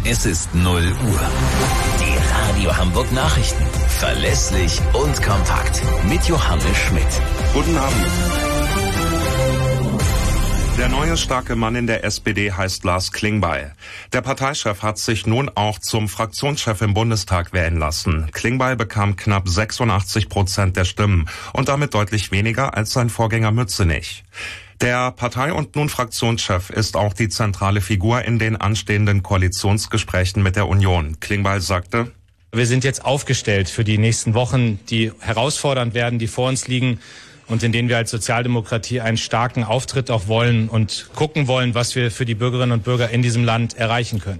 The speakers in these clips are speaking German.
Es ist 0 Uhr. Die Radio Hamburg Nachrichten. Verlässlich und kompakt. Mit Johannes Schmidt. Guten Abend. Der neue starke Mann in der SPD heißt Lars Klingbeil. Der Parteichef hat sich nun auch zum Fraktionschef im Bundestag wählen lassen. Klingbeil bekam knapp 86% der Stimmen und damit deutlich weniger als sein Vorgänger Mützenich. Der Partei- und nun Fraktionschef ist auch die zentrale Figur in den anstehenden Koalitionsgesprächen mit der Union. Klingbeil sagte: Wir sind jetzt aufgestellt für die nächsten Wochen, die herausfordernd werden, die vor uns liegen und in denen wir als Sozialdemokratie einen starken Auftritt auch wollen und gucken wollen, was wir für die Bürgerinnen und Bürger in diesem Land erreichen können.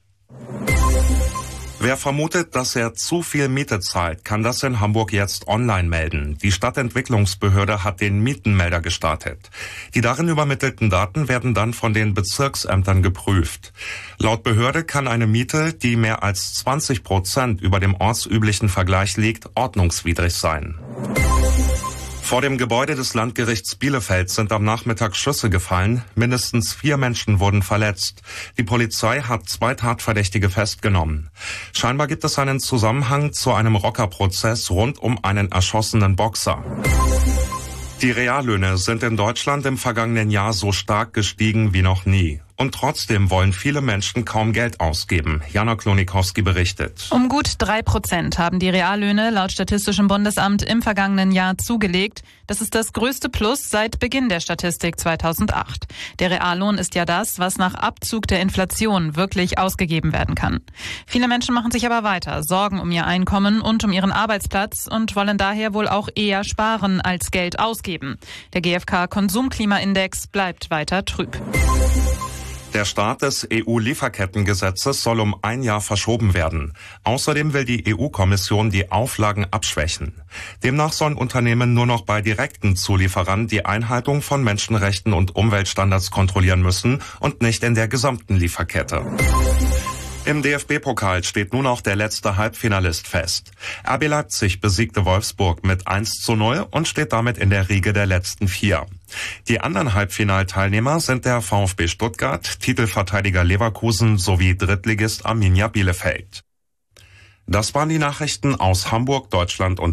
Wer vermutet, dass er zu viel Miete zahlt, kann das in Hamburg jetzt online melden. Die Stadtentwicklungsbehörde hat den Mietenmelder gestartet. Die darin übermittelten Daten werden dann von den Bezirksämtern geprüft. Laut Behörde kann eine Miete, die mehr als 20% über dem ortsüblichen Vergleich liegt, ordnungswidrig sein. Vor dem Gebäude des Landgerichts Bielefeld sind am Nachmittag Schüsse gefallen. Mindestens 4 Menschen wurden verletzt. Die Polizei hat 2 Tatverdächtige festgenommen. Scheinbar gibt es einen Zusammenhang zu einem Rockerprozess rund um einen erschossenen Boxer. Die Reallöhne sind in Deutschland im vergangenen Jahr so stark gestiegen wie noch nie. Und trotzdem wollen viele Menschen kaum Geld ausgeben. Jana Klonikowski berichtet. Um gut 3% haben die Reallöhne laut Statistischem Bundesamt im vergangenen Jahr zugelegt. Das ist das größte Plus seit Beginn der Statistik 2008. Der Reallohn ist ja das, was nach Abzug der Inflation wirklich ausgegeben werden kann. Viele Menschen machen sich aber weiter Sorgen um ihr Einkommen und um ihren Arbeitsplatz und wollen daher wohl auch eher sparen als Geld ausgeben. Der GfK-Konsumklimaindex bleibt weiter trüb. Der Start des EU-Lieferkettengesetzes soll um 1 Jahr verschoben werden. Außerdem will die EU-Kommission die Auflagen abschwächen. Demnach sollen Unternehmen nur noch bei direkten Zulieferern die Einhaltung von Menschenrechten und Umweltstandards kontrollieren müssen und nicht in der gesamten Lieferkette. Im DFB-Pokal steht nun auch der letzte Halbfinalist fest. RB Leipzig besiegte Wolfsburg mit 1:0 und steht damit in der Riege der letzten 4. Die anderen Halbfinalteilnehmer sind der VfB Stuttgart, Titelverteidiger Leverkusen sowie Drittligist Arminia Bielefeld. Das waren die Nachrichten aus Hamburg, Deutschland und